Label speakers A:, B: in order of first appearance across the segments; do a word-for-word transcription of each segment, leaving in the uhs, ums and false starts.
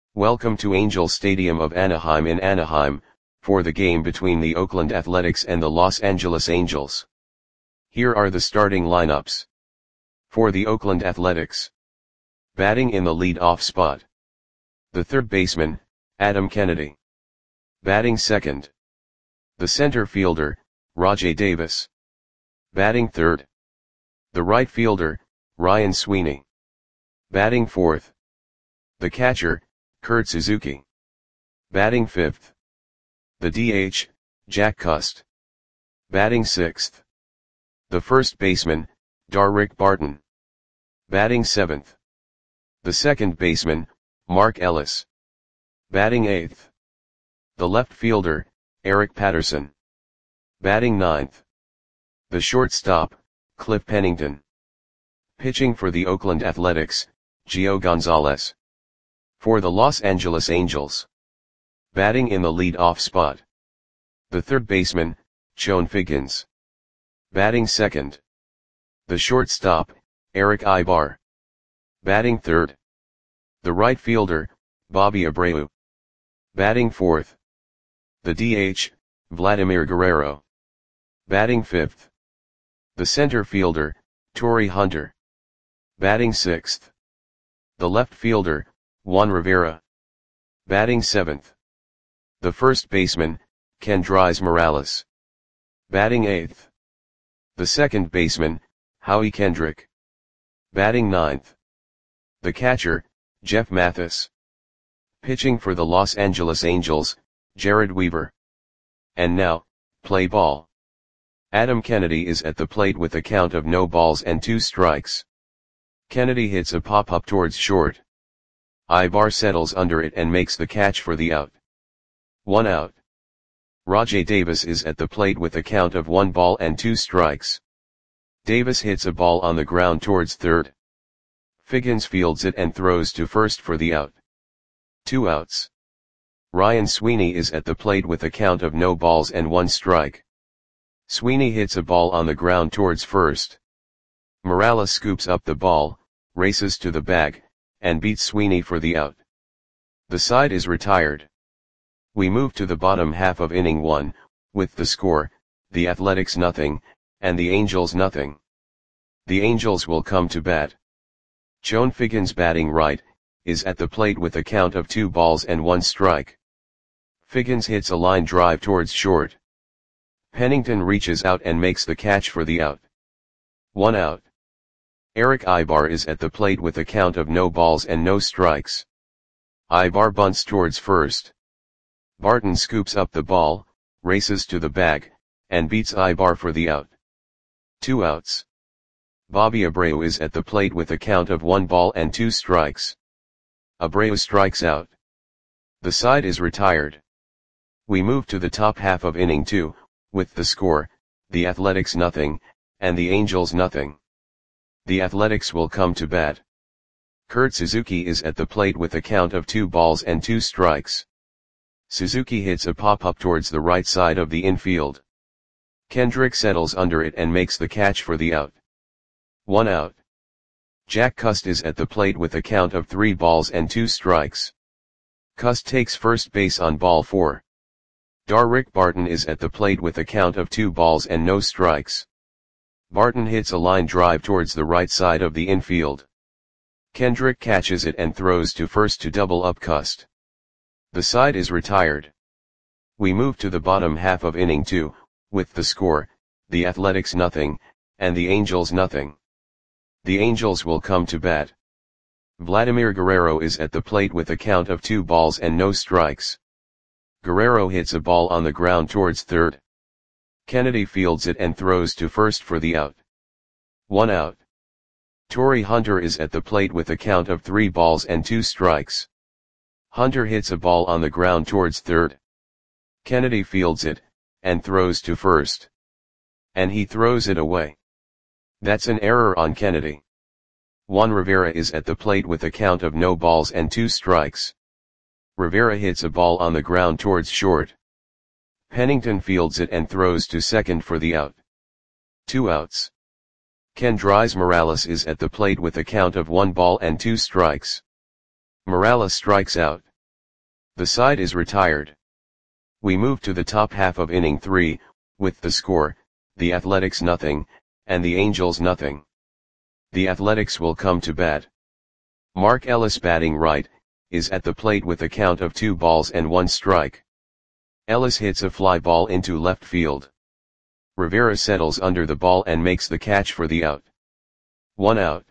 A: Welcome to Angel Stadium of Anaheim in Anaheim, for the game between the Oakland Athletics and the Los Angeles Angels. Here are the starting lineups. For the Oakland Athletics. Batting in the lead-off spot. The third baseman, Adam Kennedy. Batting second. The center fielder, Rajai Davis. Batting third. The right fielder, Ryan Sweeney. Batting fourth. The catcher, Kurt Suzuki. Batting fifth. The D H, Jack Cust. Batting sixth. The first baseman, Darrick Barton. Batting seventh. The second baseman, Mark Ellis. Batting eighth. The left fielder, Eric Patterson. Batting ninth. The shortstop, Cliff Pennington. Pitching for the Oakland Athletics, Gio Gonzalez. For the Los Angeles Angels. Batting in the lead-off spot. The third baseman, Chone Figgins. Batting second. The shortstop, Erick Aybar. Batting third. The right fielder, Bobby Abreu. Batting fourth. The D H, Vladimir Guerrero. Batting fifth. The center fielder, Torii Hunter. Batting sixth. The left fielder, Juan Rivera. Batting seventh. The first baseman, Kendrys Morales. Batting eighth. The second baseman, Howie Kendrick. Batting ninth. The catcher, Jeff Mathis. Pitching for the Los Angeles Angels, Jared Weaver. And now, play ball. Adam Kennedy is at the plate with a count of no balls and two strikes. Kennedy hits a pop-up towards short. Aybar settles under it and makes the catch for the out. One out. Rajai Davis is at the plate with a count of one ball and two strikes. Davis hits a ball on the ground towards third. Figgins fields it and throws to first for the out. Two outs. Ryan Sweeney is at the plate with a count of no balls and one strike. Sweeney hits a ball on the ground towards first. Morales scoops up the ball, races to the bag, and beats Sweeney for the out. The side is retired. We move to the bottom half of inning one, with the score, the Athletics nothing, and the Angels nothing. The Angels will come to bat. Chone Figgins batting right, is at the plate with a count of two balls and one strike. Figgins hits a line drive towards short. Pennington reaches out and makes the catch for the out. One out. Erick Aybar is at the plate with a count of no balls and no strikes. Aybar bunts towards first. Barton scoops up the ball, races to the bag, and beats Aybar for the out. Two outs. Bobby Abreu is at the plate with a count of one ball and two strikes. Abreu strikes out. The side is retired. We move to the top half of inning two, with the score, the Athletics nothing, and the Angels nothing. The Athletics will come to bat. Kurt Suzuki is at the plate with a count of two balls and two strikes. Suzuki hits a pop-up towards the right side of the infield. Kendrick settles under it and makes the catch for the out. One out. Jack Cust is at the plate with a count of three balls and two strikes. Cust takes first base on ball four. Darrick Barton is at the plate with a count of two balls and no strikes. Barton hits a line drive towards the right side of the infield. Kendrick catches it and throws to first to double up Cust. The side is retired. We move to the bottom half of inning two, with the score, the Athletics nothing, and the Angels nothing. The Angels will come to bat. Vladimir Guerrero is at the plate with a count of two balls and no strikes. Guerrero hits a ball on the ground towards third. Kennedy fields it and throws to first for the out. One out. Torii Hunter is at the plate with a count of three balls and two strikes. Hunter hits a ball on the ground towards third. Kennedy fields it, and throws to first. And he throws it away. That's an error on Kennedy. Juan Rivera is at the plate with a count of no balls and two strikes. Rivera hits a ball on the ground towards short. Pennington fields it and throws to second for the out. Two outs. Kendrys Morales is at the plate with a count of one ball and two strikes. Morales strikes out. The side is retired. We move to the top half of inning three, with the score, the Athletics nothing, and the Angels nothing. The Athletics will come to bat. Mark Ellis batting right, is at the plate with a count of two balls and one strike. Ellis hits a fly ball into left field. Rivera settles under the ball and makes the catch for the out. One out.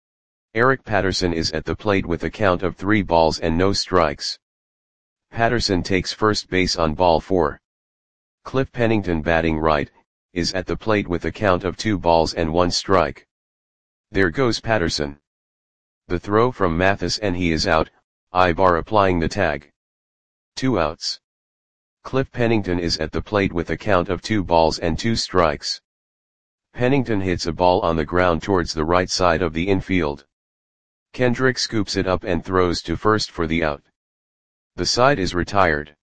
A: Eric Patterson is at the plate with a count of three balls and no strikes. Patterson takes first base on ball four. Cliff Pennington batting right, is at the plate with a count of two balls and one strike. There goes Patterson. The throw from Mathis and he is out, Ibar applying the tag. Two outs. Cliff Pennington is at the plate with a count of two balls and two strikes. Pennington hits a ball on the ground towards the right side of the infield. Kendrick scoops it up and throws to first for the out. The side is retired.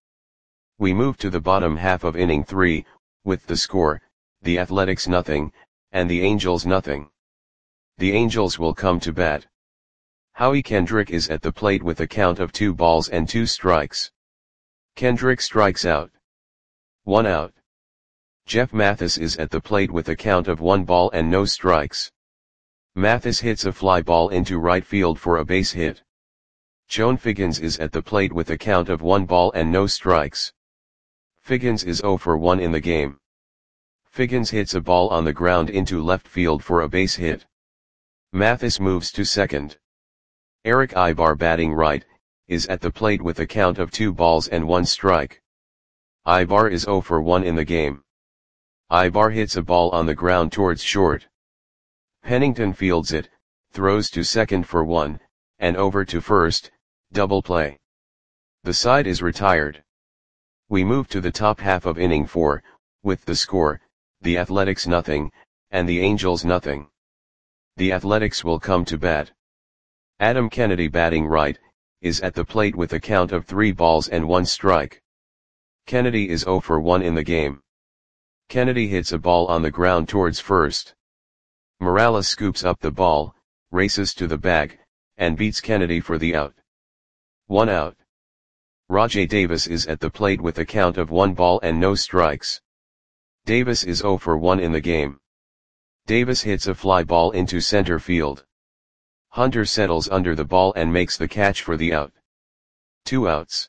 A: We move to the bottom half of inning three, with the score, the Athletics nothing, and the Angels nothing. The Angels will come to bat. Howie Kendrick is at the plate with a count of two balls and two strikes. Kendrick strikes out. One out. Jeff Mathis is at the plate with a count of one ball and no strikes. Mathis hits a fly ball into right field for a base hit. Joan Figgins is at the plate with a count of one ball and no strikes. Figgins is zero for one in the game. Figgins hits a ball on the ground into left field for a base hit. Mathis moves to second. Eric Ibar batting right, is at the plate with a count of two balls and one strike. Ibar is zero for one in the game. Ibar hits a ball on the ground towards short. Pennington fields it, throws to second for one, and over to first, double play. The side is retired. We move to the top half of inning four, with the score, the Athletics nothing, and the Angels nothing. The Athletics will come to bat. Adam Kennedy batting right, is at the plate with a count of three balls and one strike. Kennedy is zero for one in the game. Kennedy hits a ball on the ground towards first. Morales scoops up the ball, races to the bag, and beats Kennedy for the out. One out. Rajai Davis is at the plate with a count of one ball and no strikes. Davis is zero for one in the game. Davis hits a fly ball into center field. Hunter settles under the ball and makes the catch for the out. Two outs.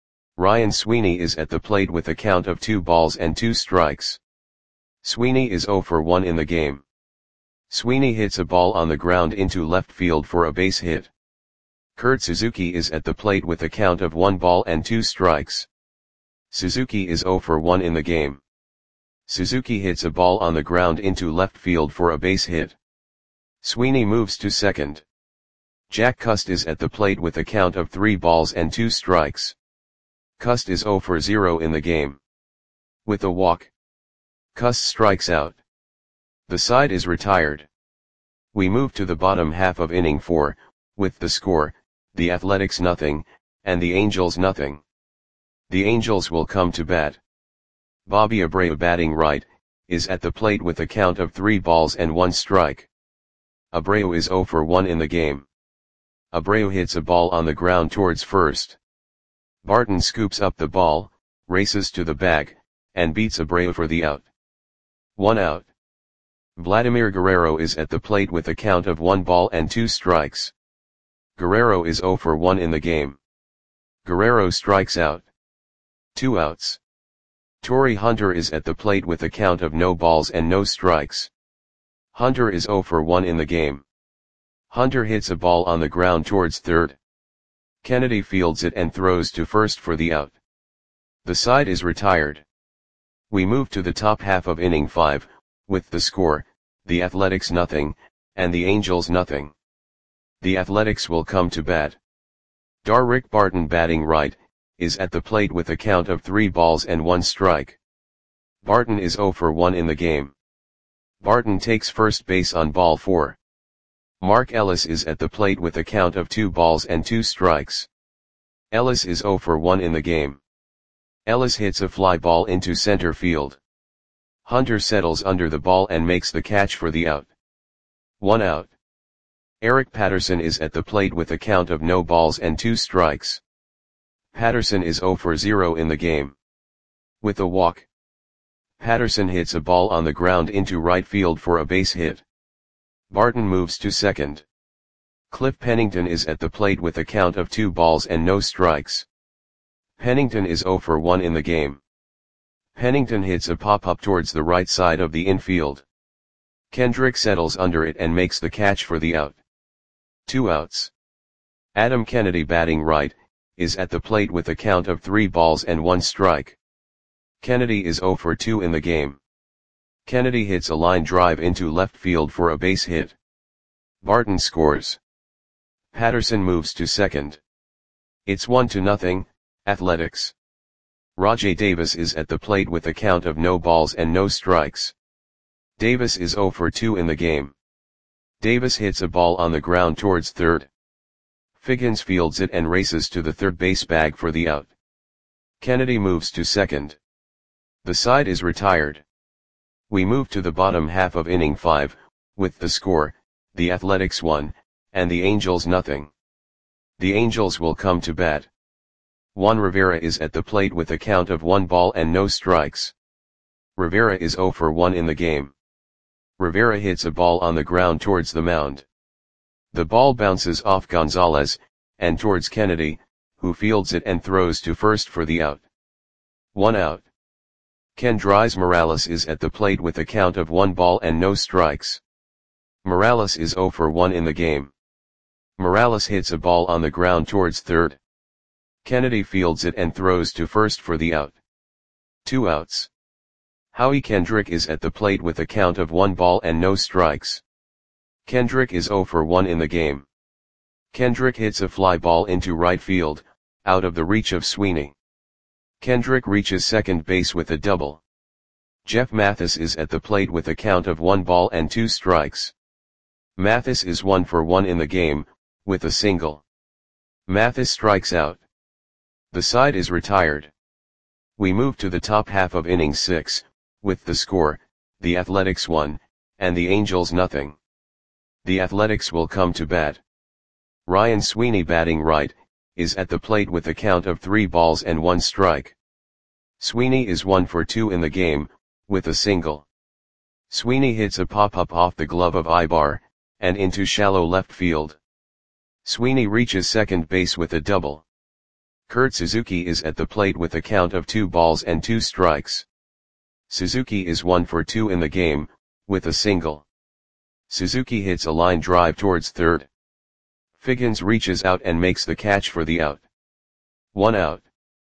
A: Ryan Sweeney is at the plate with a count of two balls and two strikes. Sweeney is zero for one in the game. Sweeney hits a ball on the ground into left field for a base hit. Kurt Suzuki is at the plate with a count of one ball and two strikes. Suzuki is zero for one in the game. Suzuki hits a ball on the ground into left field for a base hit. Sweeney moves to second. Jack Cust is at the plate with a count of three balls and two strikes. Cust is zero for zero in the game. With a walk, Cust strikes out. The side is retired. We move to the bottom half of inning four, with the score, the Athletics nothing, and the Angels nothing. The Angels will come to bat. Bobby Abreu batting right, is at the plate with a count of three balls and one strike. Abreu is zero for one in the game. Abreu hits a ball on the ground towards first. Barton scoops up the ball, races to the bag, and beats Abreu for the out. One out. Vladimir Guerrero is at the plate with a count of one ball and two strikes. Guerrero is zero for one in the game. Guerrero strikes out. Two outs. Torrey Hunter is at the plate with a count of no balls and no strikes. Hunter is zero for one in the game. Hunter hits a ball on the ground towards third. Kennedy fields it and throws to first for the out. The side is retired. We move to the top half of inning five, with the score, the Athletics nothing, and the Angels nothing. The Athletics will come to bat. Darrick Barton batting right, is at the plate with a count of three balls and one strike. Barton is zero for one in the game. Barton takes first base on ball four. Mark Ellis is at the plate with a count of two balls and two strikes. Ellis is zero for one in the game. Ellis hits a fly ball into center field. Hunter settles under the ball and makes the catch for the out. One out. Eric Patterson is at the plate with a count of no balls and two strikes. Patterson is zero for zero in the game. With a walk, Patterson hits a ball on the ground into right field for a base hit. Barton moves to second. Cliff Pennington is at the plate with a count of two balls and no strikes. Pennington is zero for one in the game. Pennington hits a pop-up towards the right side of the infield. Kendrick settles under it and makes the catch for the out. Two outs. Adam Kennedy, batting right, is at the plate with a count of three balls and one strike. Kennedy is zero for two in the game. Kennedy hits a line drive into left field for a base hit. Barton scores. Patterson moves to second. It's one to nothing, Athletics. Rajai Davis is at the plate with a count of no balls and no strikes. Davis is zero for two in the game. Davis hits a ball on the ground towards third. Figgins fields it and races to the third base bag for the out. Kennedy moves to second. The side is retired. We move to the bottom half of inning five, with the score, the Athletics one, and the Angels nothing. The Angels will come to bat. Juan Rivera is at the plate with a count of one ball and no strikes. Rivera is zero for one in the game. Rivera hits a ball on the ground towards the mound. The ball bounces off Gonzalez, and towards Kennedy, who fields it and throws to first for the out. One out. Kendrys Morales is at the plate with a count of one ball and no strikes. Morales is zero for one in the game. Morales hits a ball on the ground towards third. Kennedy fields it and throws to first for the out. Two outs. Howie Kendrick is at the plate with a count of one ball and no strikes. Kendrick is zero for one in the game. Kendrick hits a fly ball into right field, out of the reach of Sweeney. Kendrick reaches second base with a double. Jeff Mathis is at the plate with a count of one ball and two strikes. Mathis is one for one in the game, with a single. Mathis strikes out. The side is retired. We move to the top half of inning six, with the score, the Athletics one, and the Angels nothing. The Athletics will come to bat. Ryan Sweeney, batting right, is at the plate with a count of three balls and one strike. Sweeney is one for two in the game, with a single. Sweeney hits a pop-up off the glove of Ibar, and into shallow left field. Sweeney reaches second base with a double. Kurt Suzuki is at the plate with a count of two balls and two strikes. Suzuki is one for two in the game, with a single. Suzuki hits a line drive towards third. Figgins reaches out and makes the catch for the out. One out.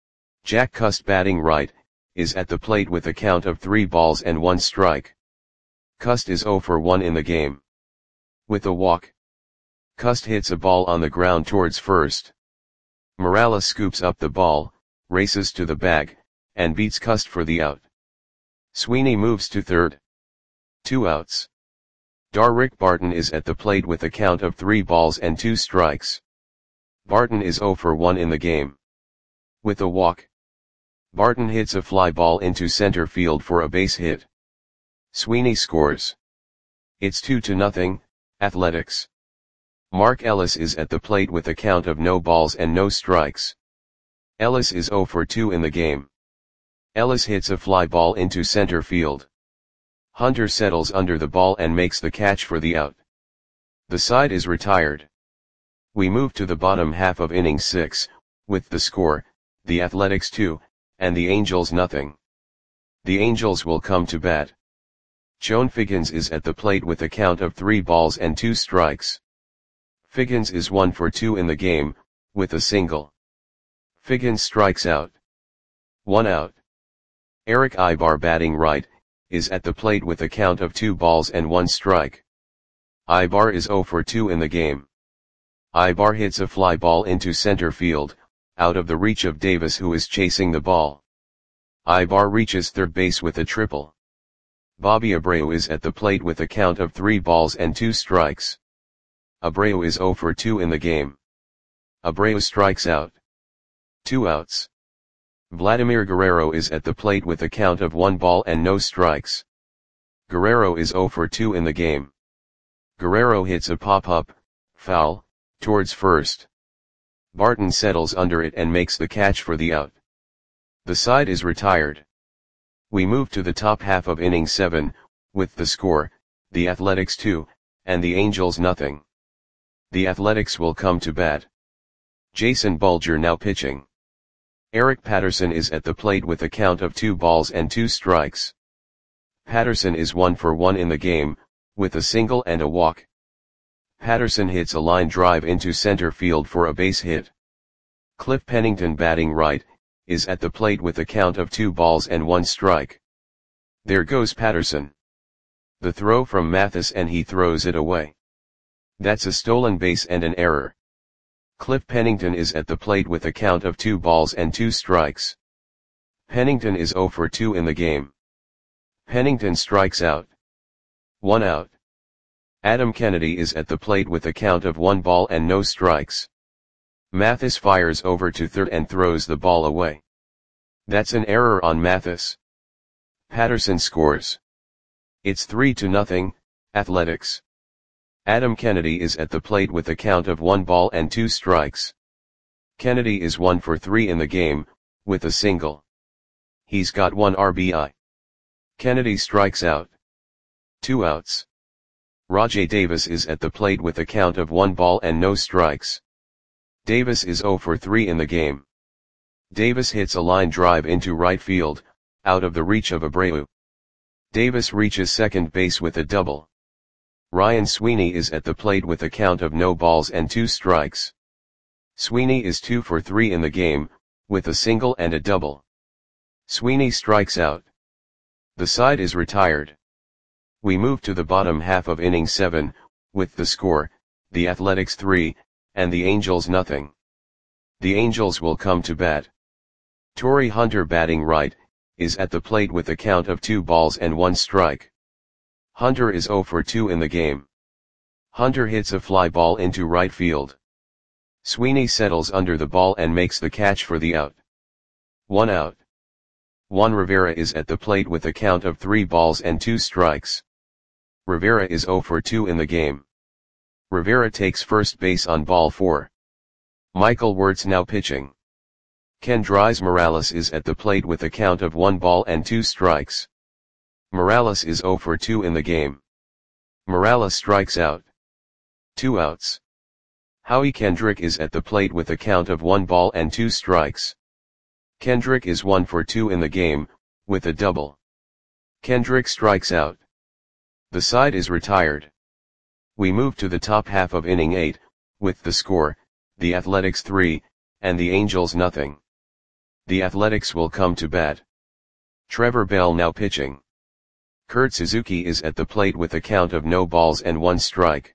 A: Jack Cust, batting right, is at the plate with a count of three balls and one strike. Cust is zero for one in the game. With a walk, Cust hits a ball on the ground towards first. Morales scoops up the ball, races to the bag, and beats Cust for the out. Sweeney moves to third. Two outs. Darrick Barton is at the plate with a count of three balls and two strikes. Barton is zero for one in the game. With a walk, Barton hits a fly ball into center field for a base hit. Sweeney scores. It's two to nothing, Athletics. Mark Ellis is at the plate with a count of no balls and no strikes. Ellis is zero for two in the game. Ellis hits a fly ball into center field. Hunter settles under the ball and makes the catch for the out. The side is retired. We move to the bottom half of inning six, with the score, the Athletics two, and the Angels nothing. The Angels will come to bat. Chone Figgins is at the plate with a count of three balls and two strikes. Figgins is one for two in the game, with a single. Figgins strikes out. One out. Eric Ibar, batting right, is at the plate with a count of two balls and one strike. Ibar is zero for two in the game. Ibar hits a fly ball into center field, out of the reach of Davis, who is chasing the ball. Ibar reaches third base with a triple. Bobby Abreu is at the plate with a count of three balls and two strikes. Abreu is zero for two in the game. Abreu strikes out. Two outs. Vladimir Guerrero is at the plate with a count of one ball and no strikes. Guerrero is zero for two in the game. Guerrero hits a pop-up, foul, towards first. Barton settles under it and makes the catch for the out. The side is retired. We move to the top half of inning seven, with the score, the Athletics two, and the Angels nothing. The Athletics will come to bat. Jason Bulger now pitching. Eric Patterson is at the plate with a count of two balls and two strikes. Patterson is one for one in the game, with a single and a walk. Patterson hits a line drive into center field for a base hit. Cliff Pennington, batting right, is at the plate with a count of two balls and one strike. There goes Patterson. The throw from Mathis and he throws it away. That's a stolen base and an error. Cliff Pennington is at the plate with a count of two balls and two strikes. Pennington is zero for two in the game. Pennington strikes out. One out. Adam Kennedy is at the plate with a count of one ball and no strikes. Mathis fires over to third and throws the ball away. That's an error on Mathis. Patterson scores. It's three to nothing, Athletics. Adam Kennedy is at the plate with a count of one ball and two strikes. Kennedy is one for three in the game, with a single. He's got one R B I. Kennedy strikes out. Two outs. Rajai Davis is at the plate with a count of one ball and no strikes. Davis is zero for three in the game. Davis hits a line drive into right field, out of the reach of Abreu. Davis reaches second base with a double. Ryan Sweeney is at the plate with a count of no balls and two strikes. Sweeney is two for three in the game, with a single and a double. Sweeney strikes out. The side is retired. We move to the bottom half of inning seven, with the score, the Athletics three, and the Angels nothing. The Angels will come to bat. Torrey Hunter, batting right, is at the plate with a count of two balls and one strike. Hunter is zero for two in the game. Hunter hits a fly ball into right field. Sweeney settles under the ball and makes the catch for the out. One out. Juan Rivera is at the plate with a count of three balls and two strikes. Rivera is zero for two in the game. Rivera takes first base on ball four. Michael Wirtz now pitching. Kendrys Morales is at the plate with a count of one ball and two strikes. Morales is zero for two in the game. Morales strikes out. Two outs. Howie Kendrick is at the plate with a count of one ball and two strikes. Kendrick is one for two in the game, with a double. Kendrick strikes out. The side is retired. We move to the top half of inning eight, with the score, the Athletics three, and the Angels nothing. The Athletics will come to bat. Trevor Bell now pitching. Kurt Suzuki is at the plate with a count of no balls and one strike.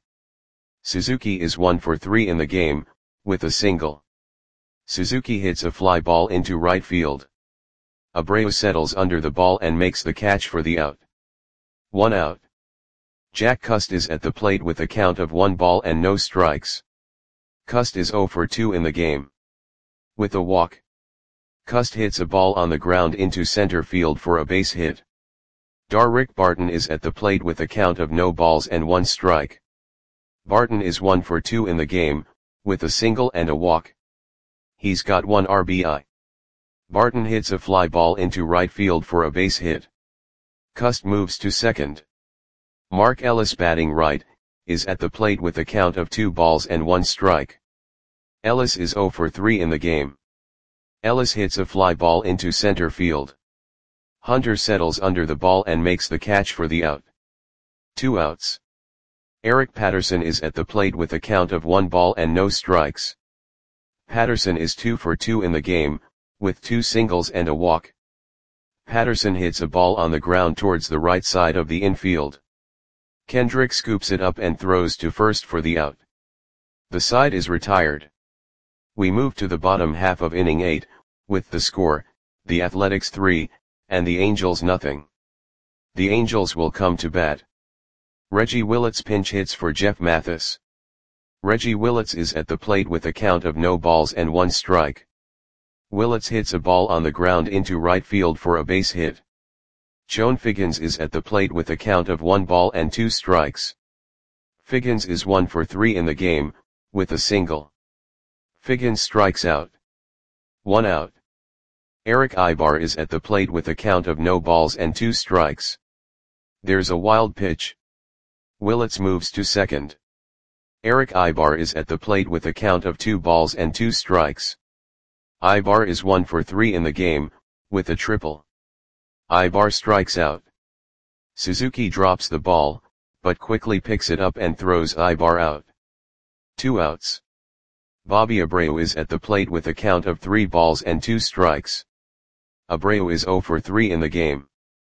A: Suzuki is one for three in the game, with a single. Suzuki hits a fly ball into right field. Abreu settles under the ball and makes the catch for the out. One out. Jack Cust is at the plate with a count of one ball and no strikes. Cust is zero for two in the game. With a walk. Cust hits a ball on the ground into center field for a base hit. Darrick Barton is at the plate with a count of no balls and one strike. Barton is one for two in the game, with a single and a walk. He's got one R B I. Barton hits a fly ball into right field for a base hit. Cust moves to second. Mark Ellis, batting right, is at the plate with a count of two balls and one strike. Ellis is zero for three in the game. Ellis hits a fly ball into center field. Hunter settles under the ball and makes the catch for the out. Two outs. Eric Patterson is at the plate with a count of one ball and no strikes. Patterson is two for two in the game, with two singles and a walk. Patterson hits a ball on the ground towards the right side of the infield. Kendrick scoops it up and throws to first for the out. The side is retired. We move to the bottom half of inning eight, with the score, the Athletics three, and the Angels nothing. The Angels will come to bat. Reggie Willits pinch hits for Jeff Mathis. Reggie Willits is at the plate with a count of no balls and one strike. Willits hits a ball on the ground into right field for a base hit. Joan Figgins is at the plate with a count of one ball and two strikes. Figgins is one for three in the game, with a single. Figgins strikes out. One out. Eric Ibar is at the plate with a count of no balls and two strikes. There's a wild pitch. Willits moves to second. Eric Ibar is at the plate with a count of two balls and two strikes. Ibar is one for three in the game, with a triple. Ibar strikes out. Suzuki drops the ball, but quickly picks it up and throws Ibar out. Two outs. Bobby Abreu is at the plate with a count of three balls and two strikes. Abreu is zero for three in the game.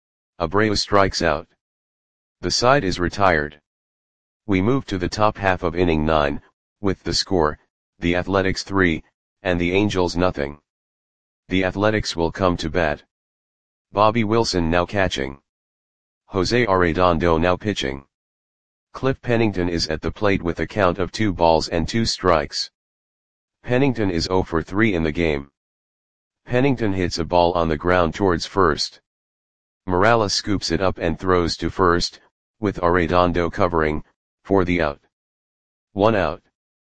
A: Abreu strikes out. The side is retired. We move to the top half of inning nine, with the score, the Athletics three, and the Angels nothing. The Athletics will come to bat. Bobby Wilson now catching. Jose Arredondo now pitching. Cliff Pennington is at the plate with a count of two balls and two strikes. Pennington is zero for three in the game. Pennington hits a ball on the ground towards first. Morales scoops it up and throws to first, with Arredondo covering, for the out. One out.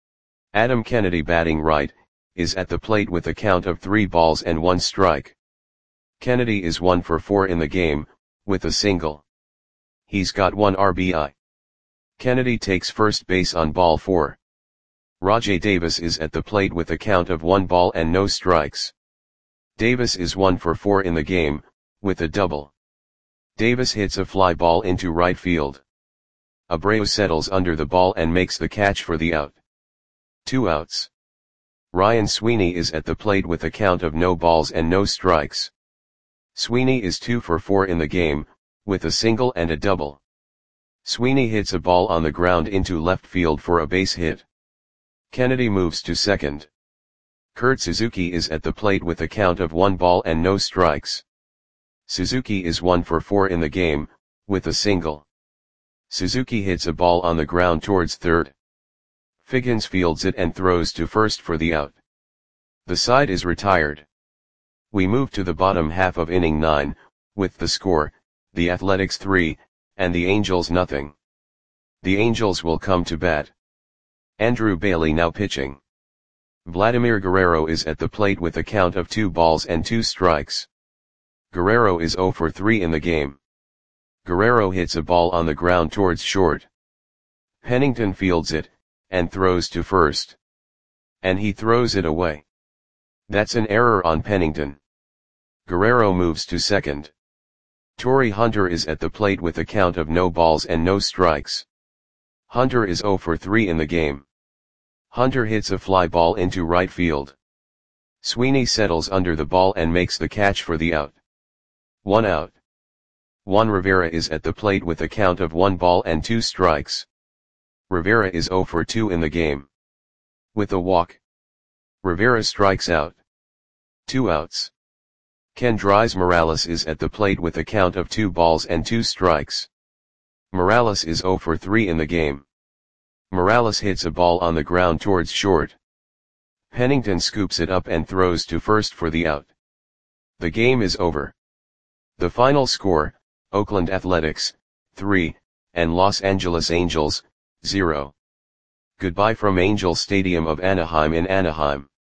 A: Adam Kennedy batting right, is at the plate with a count of three balls and one strike. Kennedy is one for four in the game, with a single. He's got one R B I. Kennedy takes first base on ball four. Rajai Davis is at the plate with a count of one ball and no strikes. Davis is one for four in the game, with a double. Davis hits a fly ball into right field. Abreu settles under the ball and makes the catch for the out. Two outs. Ryan Sweeney is at the plate with a count of no balls and no strikes. Sweeney is two for four in the game, with a single and a double. Sweeney hits a ball on the ground into left field for a base hit. Kennedy moves to second. Kurt Suzuki is at the plate with a count of one ball and no strikes. Suzuki is one for four in the game, with a single. Suzuki hits a ball on the ground towards third. Figgins fields it and throws to first for the out. The side is retired. We move to the bottom half of inning nine, with the score, the Athletics three, and the Angels nothing. The Angels will come to bat. Andrew Bailey now pitching. Vladimir Guerrero is at the plate with a count of two balls and two strikes. Guerrero is zero for three in the game. Guerrero hits a ball on the ground towards short. Pennington fields it, and throws to first. And he throws it away. That's an error on Pennington. Guerrero moves to second. Torrey Hunter is at the plate with a count of no balls and no strikes. Hunter is zero for three in the game. Hunter hits a fly ball into right field. Sweeney settles under the ball and makes the catch for the out. One out. Juan Rivera is at the plate with a count of one ball and two strikes. Rivera is zero for two in the game. With a walk. Rivera strikes out. Two outs. Kendrys Morales is at the plate with a count of two balls and two strikes. Morales is zero for three in the game. Morales hits a ball on the ground towards short. Pennington scoops it up and throws to first for the out. The game is over. The final score, Oakland Athletics, three, and Los Angeles Angels, zero. Goodbye from Angel Stadium of Anaheim in Anaheim.